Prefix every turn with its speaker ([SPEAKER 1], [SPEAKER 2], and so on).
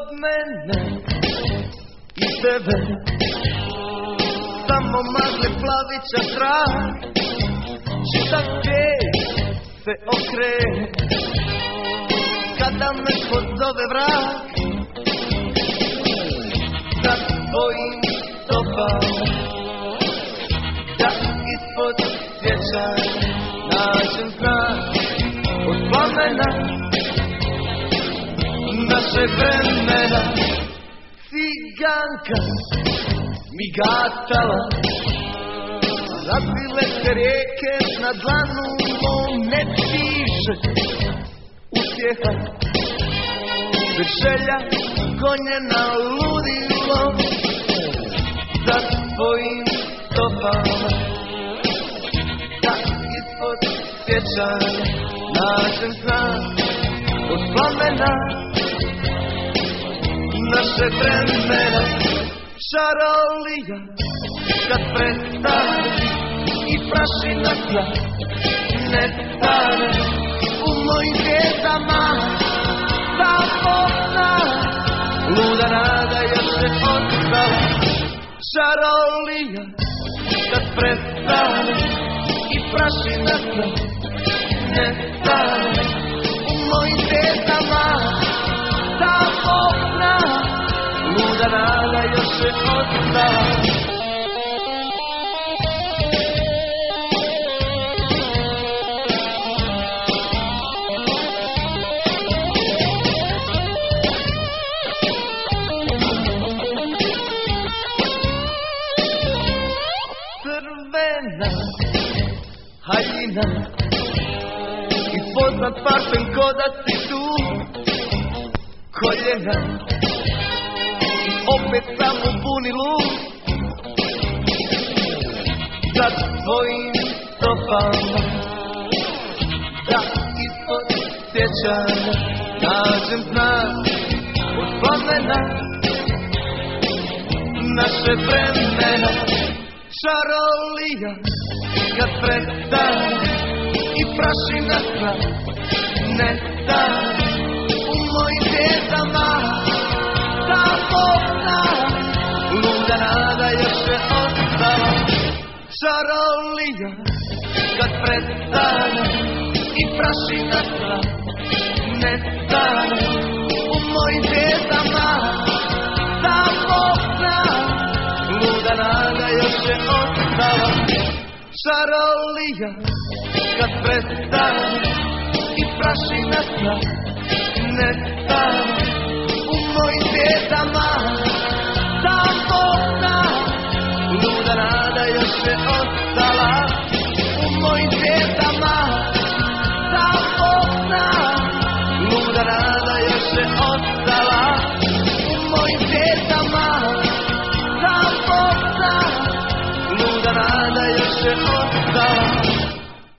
[SPEAKER 1] mene i tebe samo magle plavića trag, čitav svijet se okrene kada me pozove vrag. Za tvojim stopama da ispod sjećanja nađem znak od plamena naše vremena. Ciganka migatala, razbile se rijeke na dlanu mom, ne piše uspjeha, već želja gonjena ludilom. Za tvojim stopama da ispod sjećanja nađem znak od plamena naše vremena. Šarolija kad prestane i prašina tla nestane u mojim vjezdama, ta popna luda nada još je ostala. Šarolija kad prestane i prašina tla nestane u mojim vjezdama, ta popna luda nada još je ostala. Crvena haljina i poznat parfem ko da si tu, koljena opet samo puni luk. Za tvojim stopama da ispod sjećanja nađem znak od plamena naše vremena. Šarolija kad prestane i prašina tla nestane u mojim vjezdama, ta popna luda nada još je ostala. Šarolija kad prestane i prašina tla nestane u mojim vjezdama, ta popna luda nada još je ostala. Šarolija kad prestane i prašina tla nestane u mojim vjezdama, ta popna luda nada još je ostala. U mojim vjezdama, ta popna luda nada još je ostala. U mojim vjezdama, ta popna luda nada još je ostala.